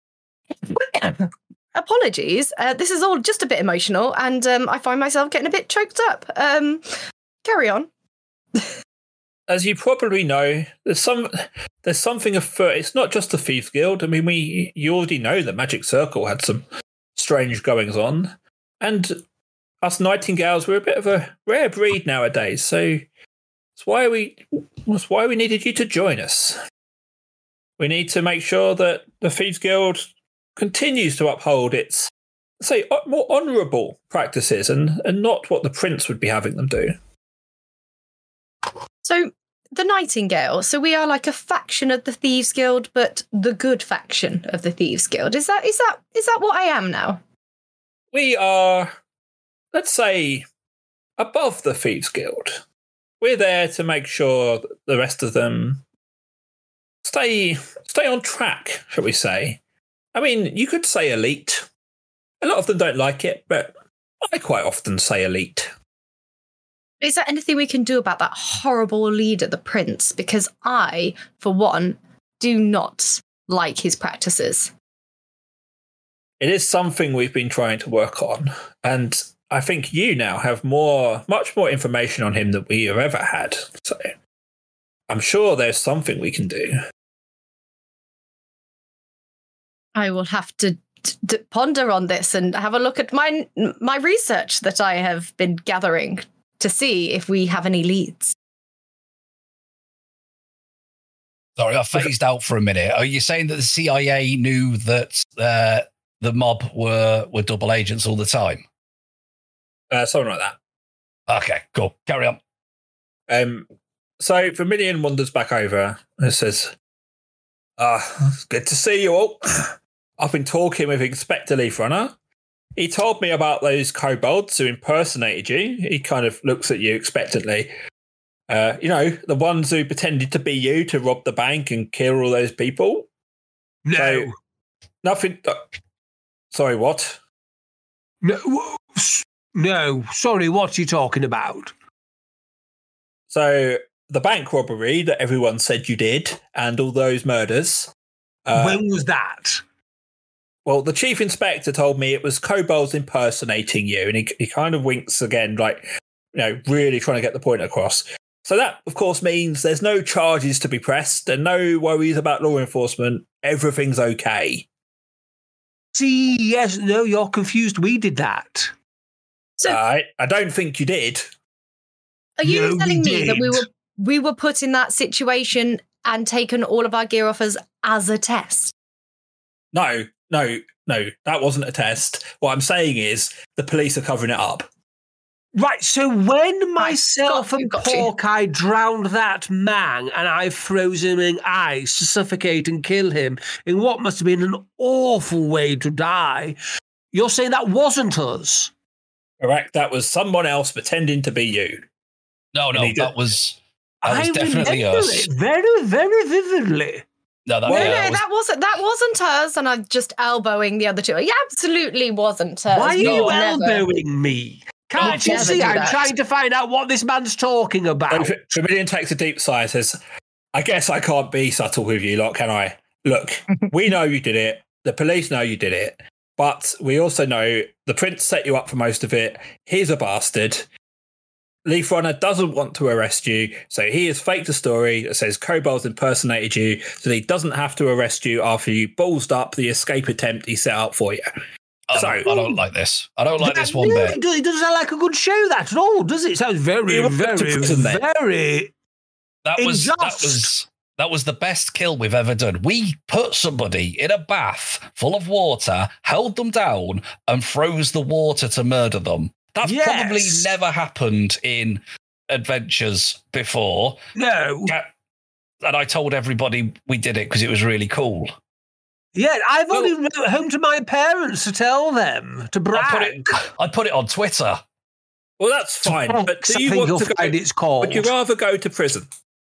Apologies. This is all just a bit emotional, and I find myself getting a bit choked up. Carry on. As you probably know, there's something afoot. It's not just the Thieves Guild. I mean, you already know the Magic Circle had some strange goings on, and us Nightingales were a bit of a rare breed nowadays. So that's why we needed you to join us. We need to make sure that the Thieves Guild continues to uphold its, say, more honourable practices and not what the Prince would be having them do. So, the Nightingale, so we are like a faction of the Thieves Guild, but the good faction of the Thieves Guild. Is that what I am now? We are, let's say, above the Thieves Guild. We're there to make sure that the rest of them stay on track, shall we say. I mean, you could say elite. A lot of them don't like it, but I quite often say elite. Is there anything we can do about that horrible leader, the Prince? Because I, for one, do not like his practices. It is something we've been trying to work on, and I think you now have much more information on him than we have ever had. So I'm sure there's something we can do. I will have to ponder on this and have a look at my research that I have been gathering to see if we have any leads. Sorry, I phased out for a minute. Are you saying that the CIA knew that the mob were double agents all the time? Something like that. Okay, cool. Carry on. So Vermilion wanders back over and says, it's good to see you all. I've been talking with Inspector Leaf Runner. He told me about those kobolds who impersonated you. He kind of looks at you expectantly. The ones who pretended to be you to rob the bank and kill all those people. No. So, nothing. Sorry, what? No, sorry, what are you talking about? So, the bank robbery that everyone said you did and all those murders. When was that? Well, the chief inspector told me it was kobolds impersonating you, and he kind of winks again, like, really trying to get the point across. So that, of course, means there's no charges to be pressed and no worries about law enforcement. Everything's okay. See, yes, no, you're confused. We did that. So, I don't think you did. Are you No, telling we me that did. we were put in that situation and taken all of our gear off us as a test? No, that wasn't a test. What I'm saying is the police are covering it up. Right, so when myself got you, and got you. Hawkeye drowned that man and I froze him in ice to suffocate and kill him in what must have been an awful way to die, you're saying that wasn't us? Correct. That was someone else pretending to be you. No, And he that was I definitely remember us. it very, very vividly. No, No, that wasn't us, and I'm just elbowing the other two. It absolutely wasn't us. Why are We you would never- elbowing me? Can't you never see do I'm that. trying to find out what this man's talking about? Vermilion takes a deep sigh and says, I guess I can't be subtle with you lot, can I? Look, we know you did it. The police know you did it. But we also know the prince set you up for most of it. He's a bastard. Leaf Runner doesn't want to arrest you, so he has faked a story that says Kobolds impersonated you, so he doesn't have to arrest you after you ballsed up the escape attempt he set up for you. I don't like this. I don't like this one bit. It doesn't sound like a good show, that at all, does it? It sounds very, You went to prison then. very... That was Unjust. that was the best kill we've ever done. We put somebody in a bath full of water, held them down, and froze the water to murder them. That's probably Yes. never happened in adventures before. No. And I told everybody we did it because it was really cool. Yeah, I've only wrote home to my parents to tell them, to brag. I put it on Twitter. Well, that's fine. But do you Something want you'll to go? find it's called. Would you rather go to prison?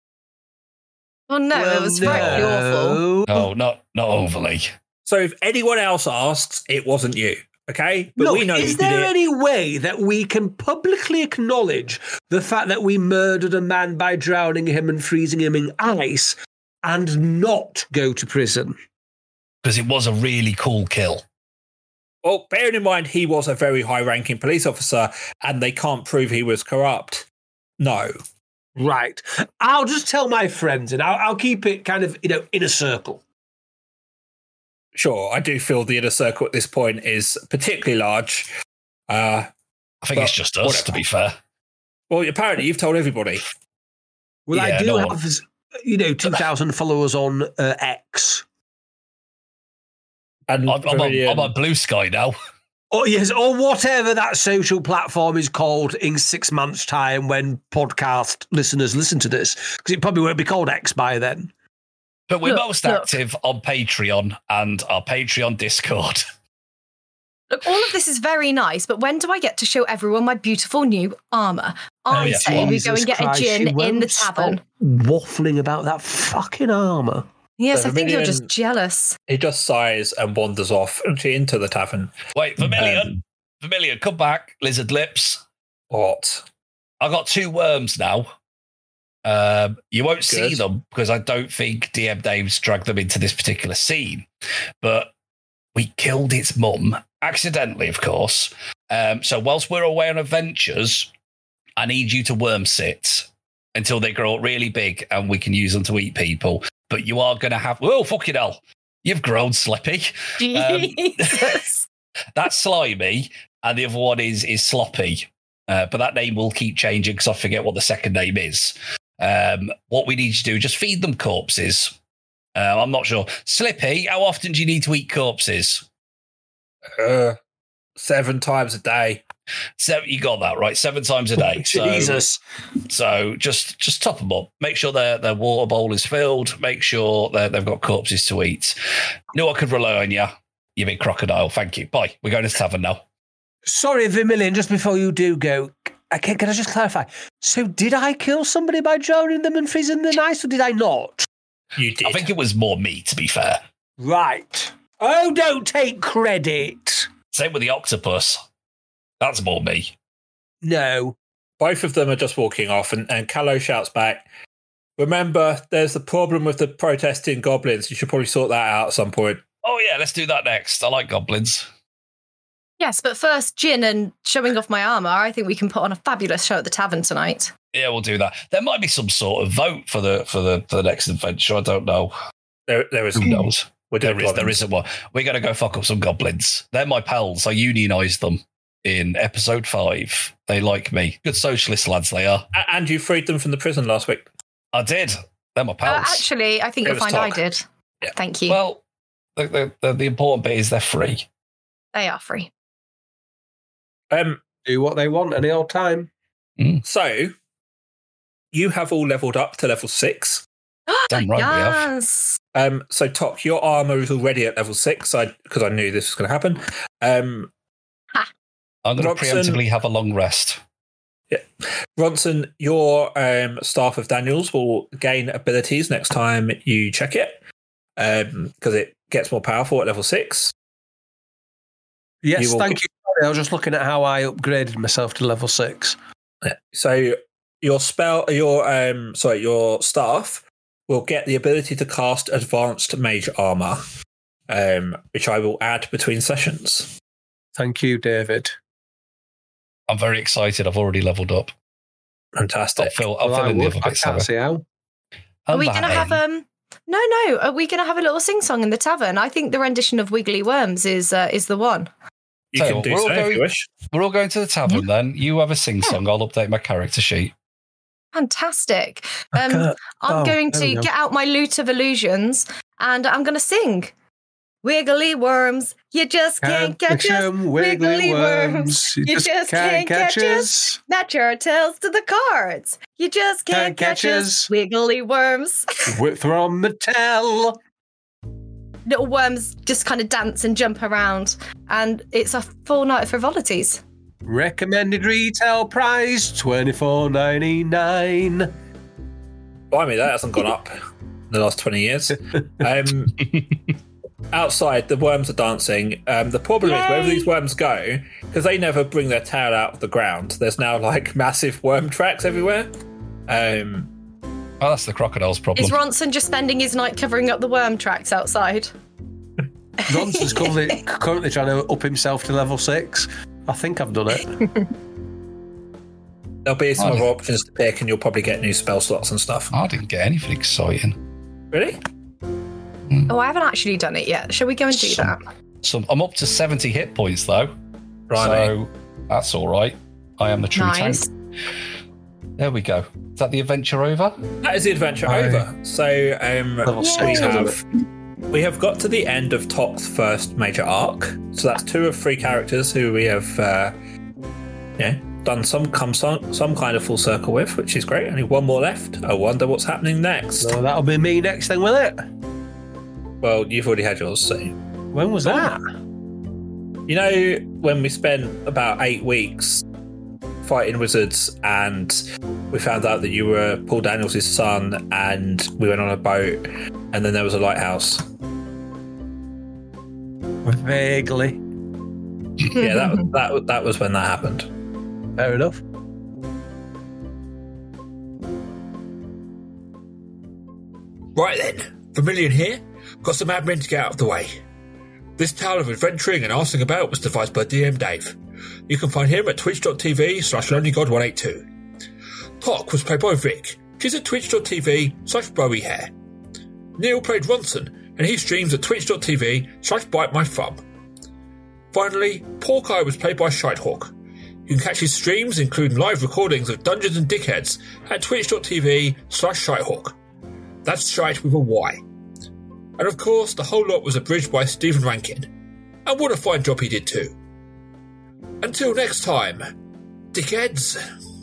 Well, no, it was frightfully awful. No, not overly. So if anyone else asks, it wasn't you. Okay? But Look, we know you is did there it. any way that we can publicly acknowledge the fact that we murdered a man by drowning him and freezing him in ice and not go to prison? Because it was a really cool kill. Well, bearing in mind he was a very high-ranking police officer and they can't prove he was corrupt. No. Right. I'll just tell my friends and I'll keep it kind of, in a circle. Sure, I do feel the inner circle at this point is particularly large. I think it's just us, whatever. to be fair. Well, apparently you've told everybody. Well, Yeah, I do no have, 2,000 followers on X. And I'm on Blue Sky now. Oh, yes, or whatever that social platform is called in 6 months' time when podcast listeners listen to this, because it probably won't be called X by then. But we're Look, most look. active on Patreon and our Patreon Discord. Look, all of this is very nice, but when do I get to show everyone my beautiful new armour? I yes, say we go Jesus and get Christ, a gin you in won't the tavern. stop waffling about that fucking armour. Yes, So I think you're Vermilion- just jealous. he just sighs and wanders off into the tavern. Wait, Vermilion, come back, lizard lips. What? I got 2 worms now. You won't see Good. them because I don't think DM Dave's dragged them into this particular scene. But we killed its mum, accidentally, of course. So whilst we're away on adventures, I need you to worm sit until they grow really big and we can use them to eat people. But you are going to have... Oh, fucking hell. You've grown, Slippy. Jesus. That's Slimy, and the other one is Sloppy. But that name will keep changing because I forget what the second name is. What we need to do, just feed them corpses. I'm not sure. Slippy, how often do you need to eat corpses? 7 times a day. 7, you got that right. 7 times a day. Jesus. So just top them up. Make sure their water bowl is filled. Make sure that they've got corpses to eat. Knew I could rely on you, you big crocodile. Thank you. Bye. We're going to the tavern now. Sorry, Vermilion, just before you do go, can I just clarify? So did I kill somebody by drowning them and freezing them in ice, or did I not? You did. I think it was more me, to be fair. Right. Oh, don't take credit. Same with the octopus. That's more me. No. Both of them are just walking off, and Callow shouts back, remember, there's the problem with the protesting goblins. You should probably sort that out at some point. Oh, yeah, let's do that next. I like goblins. Yes, but first, gin and showing off my armour. I think we can put on a fabulous show at the tavern tonight. Yeah, we'll do that. There might be some sort of vote for the next adventure. I don't know. There is Who knows? We're doing There goblins. isn't one. We're going to go fuck up some goblins. They're my pals. I unionised them in episode 5. They like me. Good socialist lads they are. And you freed them from the prison last week. I did. They're my pals. Actually, I think It you'll was find I talk. did. Yeah. Thank you. Well, the important bit is they're free. They are free. Do what they want any old time. So you have all leveled up to level 6. Damn right we have. Yes. So Top, your armor is already at level 6 because I knew this was going to happen. I'm going to Robson- preemptively have a long rest. Ronson, your Staff of Daniels will gain abilities next time you check it. because it gets more powerful at level 6. Yes, thank you. I was just looking at how I upgraded myself to level 6. So your staff will get the ability to cast advanced mage armor, which I will add between sessions. Thank you, David. I'm very excited. I've already leveled up. Fantastic. I'll fill in the other bits. I can't see how. Are we going to have No. Are we going to have a little sing-song in the tavern? I think the rendition of Wiggly Worms is the one. You can do so if you wish. We're all going to the tavern then. You have a sing-song. I'll update my character sheet. Fantastic. I'm going to get out my lute of illusions and I'm going to sing. Wiggly worms, you just can't catch us. Wiggly worms, you just can't catch us. Match your tails to the cards. You just can't catch us. Wiggly worms. From the tail. Little worms just kind of dance and jump around, and it's a full night of frivolities. Recommended retail price $24.99. Blimey, that hasn't gone up in the last 20 years. Outside, the worms are dancing. The problem is wherever these worms go, because they never bring their tail out of the ground, there's now like massive worm tracks everywhere. Oh, that's the crocodile's problem. Is Ronson just spending his night covering up the worm tracks outside? Ronson's currently trying to up himself to level 6. I think I've done it. There'll be some other options to pick, and you'll probably get new spell slots and stuff. I didn't get anything exciting. Really? Oh, I haven't actually done it yet. Shall we go and do that? I'm up to 70 hit points, though. Right. So that's all right. I am the true tank. There we go. Is that the adventure over? That is the adventure over. So we have got to the end of Tok's first major arc. So that's 2 of 3 characters who we have done some kind of full circle with, which is great. Only 1 more left. I wonder what's happening next. So that'll be me next thing, will it? Well, you've already had yours, so... When was that? You know, when we spent about 8 weeks fighting wizards and we found out that you were Paul Daniels' son and we went on a boat and then there was a lighthouse? Vaguely. Yeah, that was when that happened. Fair enough. Right then, Vermilion here. Got some admin to get out of the way. This tale of adventuring and arsing about was devised by DM Dave. You can find him at twitch.tv/lonelygod182. Tok was played by Vic, which is at twitch.tv/BowieHair. Neil played Ronson, and he streams at twitch.tv/BiteMyThumb. Finally, Porkeye was played by Shitehawk. You can catch his streams, including live recordings of Dungeons and Dickheads, at twitch.tv/Shitehawk. That's shite with a Y. And of course, the whole lot was abridged by Stephen Rankin. And what a fine job he did too. Until next time, dickheads.